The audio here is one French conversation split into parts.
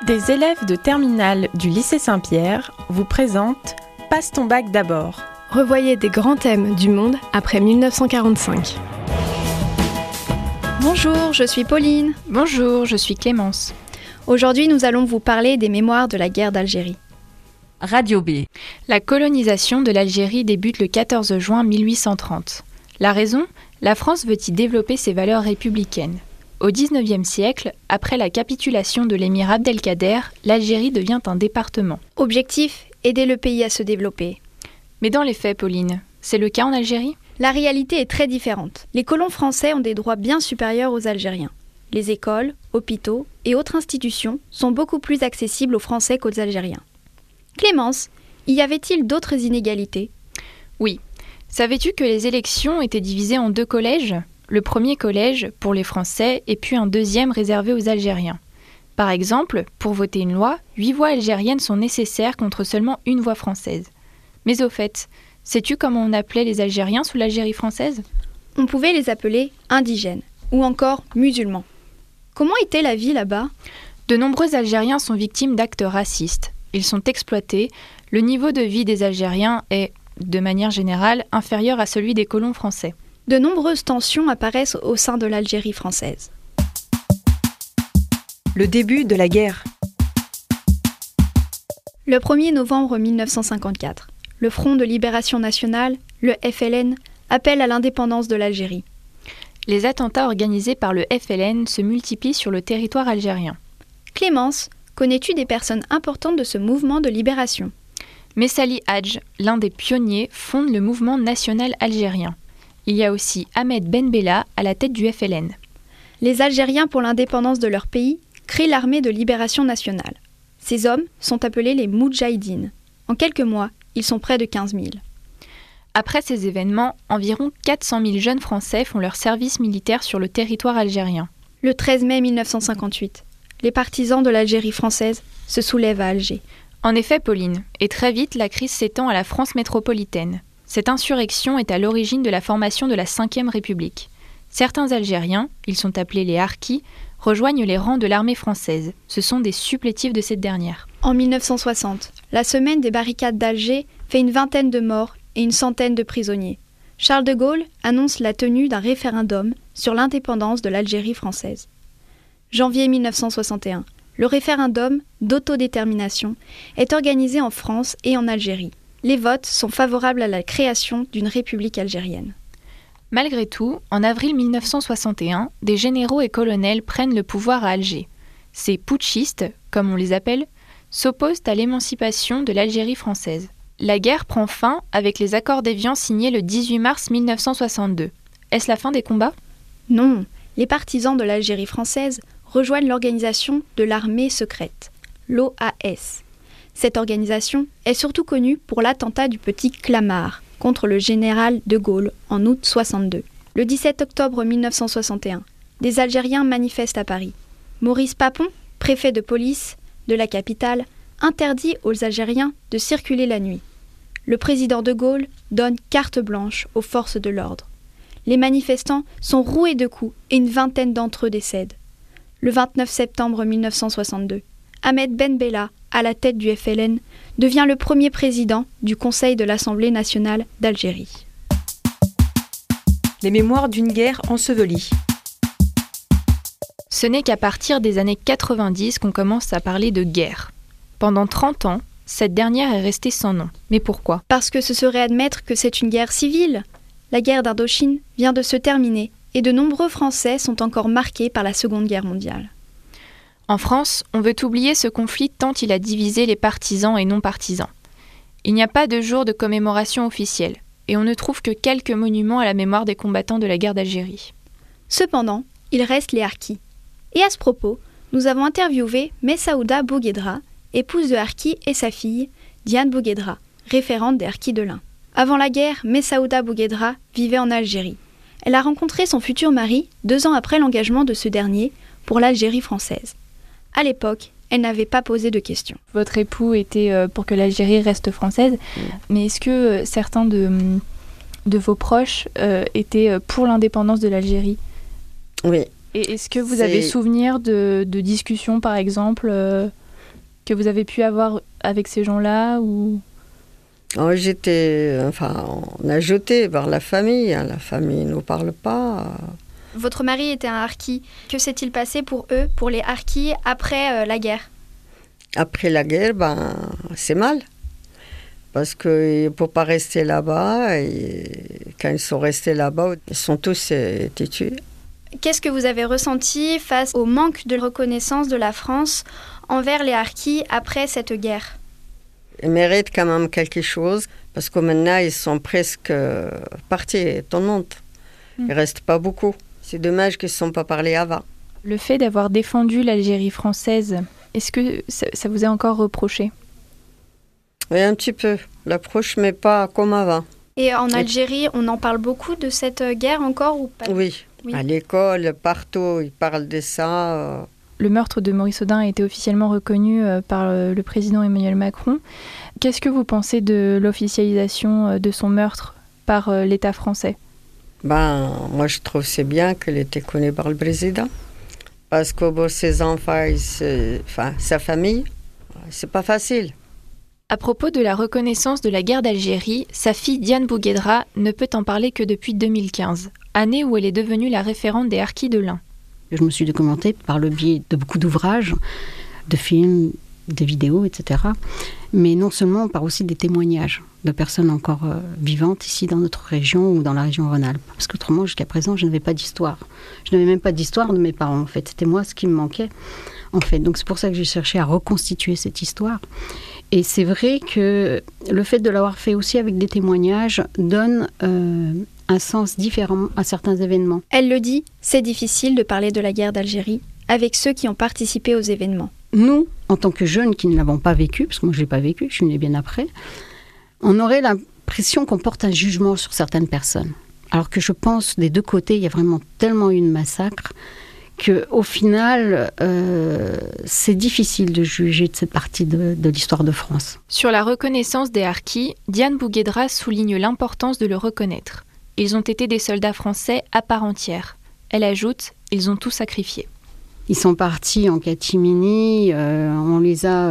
Des élèves de terminale du lycée Saint-Pierre vous présentent « Passe ton bac d'abord ». Revoyez des grands thèmes du monde après 1945. Bonjour, je suis Pauline. Bonjour, je suis Clémence. Aujourd'hui, nous allons vous parler des mémoires de la guerre d'Algérie. Radio B. La colonisation de l'Algérie débute le 14 juin 1830. La raison ? La France veut y développer ses valeurs républicaines. Au XIXe siècle, après la capitulation de l'émir Abdelkader, l'Algérie devient un département. Objectif : aider le pays à se développer. Mais dans les faits, Pauline, c'est le cas en Algérie ? La réalité est très différente. Les colons français ont des droits bien supérieurs aux Algériens. Les écoles, hôpitaux et autres institutions sont beaucoup plus accessibles aux Français qu'aux Algériens. Clémence, y avait-il d'autres inégalités ? Oui. Savais-tu que les élections étaient divisées en 2 collèges ? Le premier collège pour les Français et puis un deuxième réservé aux Algériens. Par exemple, pour voter une loi, 8 voix algériennes sont nécessaires contre seulement 1 voix française. Mais au fait, sais-tu comment on appelait les Algériens sous l'Algérie française ? On pouvait les appeler indigènes ou encore musulmans. Comment était la vie là-bas ? De nombreux Algériens sont victimes d'actes racistes. Ils sont exploités. Le niveau de vie des Algériens est, de manière générale, inférieur à celui des colons français. De nombreuses tensions apparaissent au sein de l'Algérie française. Le début de la guerre. Le 1er novembre 1954, le Front de Libération Nationale, le FLN, appelle à l'indépendance de l'Algérie. Les attentats organisés par le FLN se multiplient sur le territoire algérien. Clémence, connais-tu des personnes importantes de ce mouvement de libération ? Messali Hadj, l'un des pionniers, fonde le mouvement national algérien. Il y a aussi Ahmed Ben Bella à la tête du FLN. Les Algériens pour l'indépendance de leur pays créent l'armée de libération nationale. Ces hommes sont appelés les Moudjahidines. En quelques mois, ils sont près de 15 000. Après ces événements, environ 400 000 jeunes Français font leur service militaire sur le territoire algérien. Le 13 mai 1958, les partisans de l'Algérie française se soulèvent à Alger. En effet, Pauline, et très vite, la crise s'étend à la France métropolitaine. Cette insurrection est à l'origine de la formation de la Ve République. Certains Algériens, ils sont appelés les harkis, rejoignent les rangs de l'armée française. Ce sont des supplétifs de cette dernière. En 1960, la semaine des barricades d'Alger fait une vingtaine de morts et une centaine de prisonniers. Charles de Gaulle annonce la tenue d'un référendum sur l'indépendance de l'Algérie française. Janvier 1961, le référendum d'autodétermination est organisé en France et en Algérie. Les votes sont favorables à la création d'une république algérienne. Malgré tout, en avril 1961, des généraux et colonels prennent le pouvoir à Alger. Ces putschistes, comme on les appelle, s'opposent à l'émancipation de l'Algérie française. La guerre prend fin avec les accords d'Évian signés le 18 mars 1962. Est-ce la fin des combats ? Non, les partisans de l'Algérie française rejoignent l'organisation de l'armée secrète, l'OAS. Cette organisation est surtout connue pour l'attentat du Petit Clamart contre le général de Gaulle en août 62. Le 17 octobre 1961, des Algériens manifestent à Paris. Maurice Papon, préfet de police de la capitale, interdit aux Algériens de circuler la nuit. Le président de Gaulle donne carte blanche aux forces de l'ordre. Les manifestants sont roués de coups et une vingtaine d'entre eux décèdent. Le 29 septembre 1962, Ahmed Ben Bella, à la tête du FLN, devient le premier président du Conseil de l'Assemblée nationale d'Algérie. Les mémoires d'une guerre ensevelie. Ce n'est qu'à partir des années 90 qu'on commence à parler de guerre. Pendant 30 ans, cette dernière est restée sans nom. Mais pourquoi ? Parce que ce serait admettre que c'est une guerre civile. La guerre d'Indochine vient de se terminer et de nombreux Français sont encore marqués par la Seconde Guerre mondiale. En France, on veut oublier ce conflit tant il a divisé les partisans et non-partisans. Il n'y a pas de jour de commémoration officielle, et on ne trouve que quelques monuments à la mémoire des combattants de la guerre d'Algérie. Cependant, il reste les harkis. Et à ce propos, nous avons interviewé Messaouda Bouguedra, épouse de Harki et sa fille, Diane Bouguedra, référente des harkis de l'Ain. Avant la guerre, Messaouda Bouguedra vivait en Algérie. Elle a rencontré son futur mari 2 ans après l'engagement de ce dernier pour l'Algérie française. À l'époque, elle n'avait pas posé de questions. Votre époux était pour que l'Algérie reste française, mais est-ce que certains de vos proches étaient pour l'indépendance de l'Algérie ? Oui. Et est-ce que vous avez souvenir de discussions, par exemple que vous avez pu avoir avec ces gens-là ou... On a jeté vers la famille. La famille ne nous parle pas. Votre mari était un harki. Que s'est-il passé pour eux, pour les harkis, après la guerre ? Après la guerre, c'est mal. Parce qu'ils ne peuvent pas rester là-bas. Et quand ils sont restés là-bas, ils sont tous été tués. Qu'est-ce que vous avez ressenti face au manque de reconnaissance de la France envers les harkis après cette guerre ? Ils méritent quand même quelque chose, parce que maintenant, ils sont presque partis, tout le monde. Il ne reste pas beaucoup. C'est dommage qu'ils ne se sont pas parlé avant. Le fait d'avoir défendu l'Algérie française, est-ce que ça vous est encore reproché ? Oui, un petit peu. L'approche, mais pas comme avant. Et en Algérie, on en parle beaucoup de cette guerre encore ou pas ? Oui. À l'école, partout, ils parlent de ça. Le meurtre de Maurice Audin a été officiellement reconnu par le président Emmanuel Macron. Qu'est-ce que vous pensez de l'officialisation de son meurtre par l'État français ? Moi, je trouve c'est bien qu'elle ait été connue par le président. Parce que ses enfants, sa famille, c'est pas facile. À propos de la reconnaissance de la guerre d'Algérie, sa fille Diane Bouguedra ne peut en parler que depuis 2015, année où elle est devenue la référente des harkis de l'Ain. Je me suis documentée par le biais de beaucoup d'ouvrages, de films, de vidéos, etc. Mais non seulement, par aussi des témoignages de personnes encore vivantes ici dans notre région ou dans la région Rhône-Alpes. Parce qu'autrement, jusqu'à présent, je n'avais pas d'histoire. Je n'avais même pas d'histoire de mes parents, en fait. C'était moi ce qui me manquait, en fait. Donc c'est pour ça que j'ai cherché à reconstituer cette histoire. Et c'est vrai que le fait de l'avoir fait aussi avec des témoignages donne un sens différent à certains événements. Elle le dit, c'est difficile de parler de la guerre d'Algérie avec ceux qui ont participé aux événements. Nous, en tant que jeunes qui ne l'avons pas vécu, parce que moi je ne l'ai pas vécu, je suis née bien après, on aurait l'impression qu'on porte un jugement sur certaines personnes. Alors que je pense, des deux côtés, il y a vraiment tellement eu de massacres qu'au final, c'est difficile de juger de cette partie de l'histoire de France. Sur la reconnaissance des harkis, Diane Bouguedra souligne l'importance de le reconnaître. Ils ont été des soldats français à part entière. Elle ajoute, ils ont tout sacrifié. Ils sont partis en catimini, on les a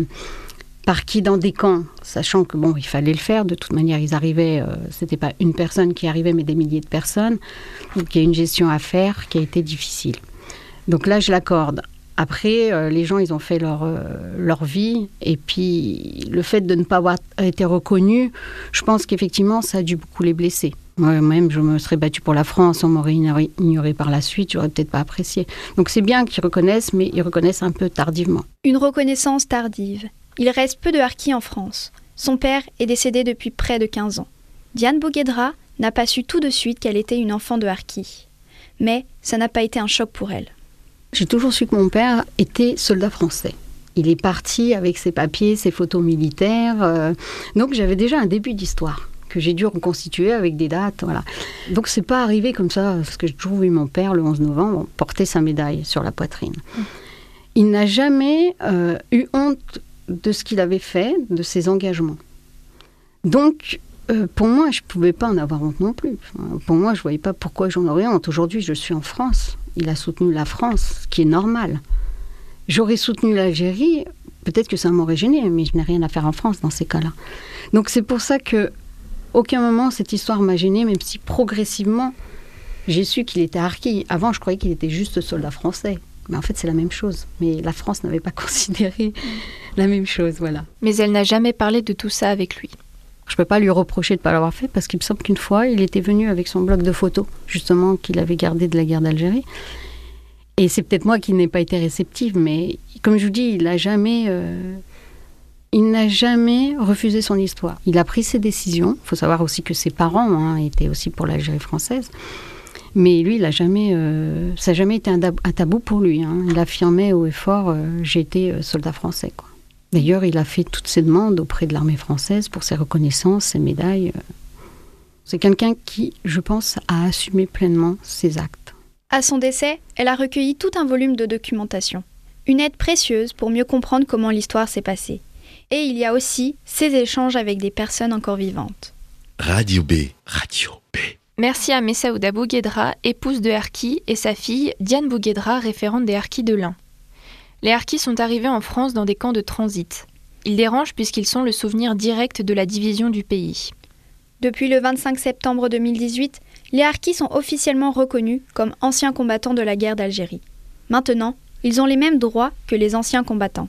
parqués dans des camps, sachant que il fallait le faire. De toute manière, ils arrivaient, c'était pas une personne qui arrivait, mais des milliers de personnes. Donc il y a une gestion à faire qui a été difficile. Donc là, je l'accorde. Après, les gens, ils ont fait leur vie. Et puis, le fait de ne pas avoir été reconnus, je pense qu'effectivement, ça a dû beaucoup les blesser. Moi-même, je me serais battue pour la France, on m'aurait ignoré par la suite, j'aurais peut-être pas apprécié. Donc c'est bien qu'ils reconnaissent, mais ils reconnaissent un peu tardivement. Une reconnaissance tardive. Il reste peu de harkis en France. Son père est décédé depuis près de 15 ans. Diane Bouguedra n'a pas su tout de suite qu'elle était une enfant de harki. Mais ça n'a pas été un choc pour elle. J'ai toujours su que mon père était soldat français. Il est parti avec ses papiers, ses photos militaires. Donc j'avais déjà un début d'histoire que j'ai dû reconstituer avec des dates. Voilà. Donc c'est pas arrivé comme ça, parce que j'ai toujours vu mon père, le 11 novembre, porter sa médaille sur la poitrine. Il n'a jamais eu honte de ce qu'il avait fait, de ses engagements. Donc, pour moi, je ne pouvais pas en avoir honte non plus. Pour moi, je ne voyais pas pourquoi j'en aurais honte. Aujourd'hui, je suis en France. Il a soutenu la France, ce qui est normal. J'aurais soutenu l'Algérie, peut-être que ça m'aurait gêné, mais je n'ai rien à faire en France dans ces cas-là. Donc c'est pour ça que aucun moment cette histoire m'a gênée, même si progressivement, j'ai su qu'il était harki. Avant, je croyais qu'il était juste soldat français. Mais en fait, c'est la même chose. Mais la France n'avait pas considéré la même chose, voilà. Mais elle n'a jamais parlé de tout ça avec lui. Je ne peux pas lui reprocher de ne pas l'avoir fait, parce qu'il me semble qu'une fois, il était venu avec son bloc de photos, justement, qu'il avait gardé de la guerre d'Algérie. Et c'est peut-être moi qui n'ai pas été réceptive, mais comme je vous dis, il n'a jamais refusé son histoire. Il a pris ses décisions. Il faut savoir aussi que ses parents étaient aussi pour l'Algérie française. Mais lui, ça n'a jamais été un tabou pour lui. Il affirmait haut et fort, j'ai été soldat français, quoi. D'ailleurs, il a fait toutes ses demandes auprès de l'armée française pour ses reconnaissances, ses médailles. C'est quelqu'un qui, je pense, a assumé pleinement ses actes. À son décès, elle a recueilli tout un volume de documentation. Une aide précieuse pour mieux comprendre comment l'histoire s'est passée. Et il y a aussi ses échanges avec des personnes encore vivantes. Radio B. Radio B. Merci à Messaouda Bouguedra, épouse de harki, et sa fille, Diane Bouguedra, référente des harkis de l'Ain. Les harkis sont arrivés en France dans des camps de transit. Ils dérangent puisqu'ils sont le souvenir direct de la division du pays. Depuis le 25 septembre 2018, les harkis sont officiellement reconnus comme anciens combattants de la guerre d'Algérie. Maintenant, ils ont les mêmes droits que les anciens combattants.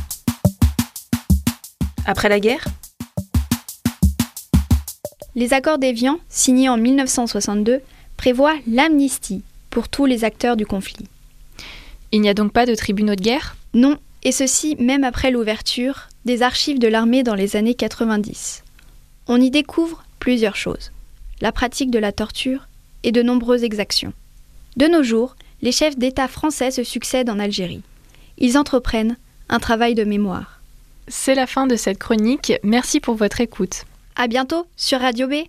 Après la guerre ? Les accords d'Évian, signés en 1962, prévoient l'amnistie pour tous les acteurs du conflit. Il n'y a donc pas de tribunaux de guerre ? Non, et ceci même après l'ouverture des archives de l'armée dans les années 90. On y découvre plusieurs choses. La pratique de la torture et de nombreuses exactions. De nos jours, les chefs d'État français se succèdent en Algérie. Ils entreprennent un travail de mémoire. C'est la fin de cette chronique. Merci pour votre écoute. À bientôt sur Radio B.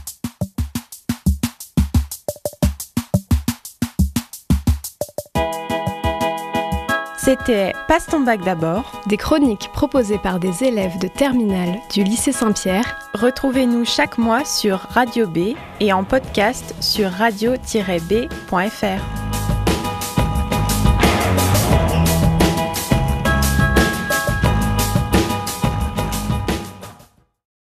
C'était Passe ton bac d'abord. Des chroniques proposées par des élèves de terminale du lycée Saint-Pierre. Retrouvez-nous chaque mois sur Radio B et en podcast sur radio-b.fr.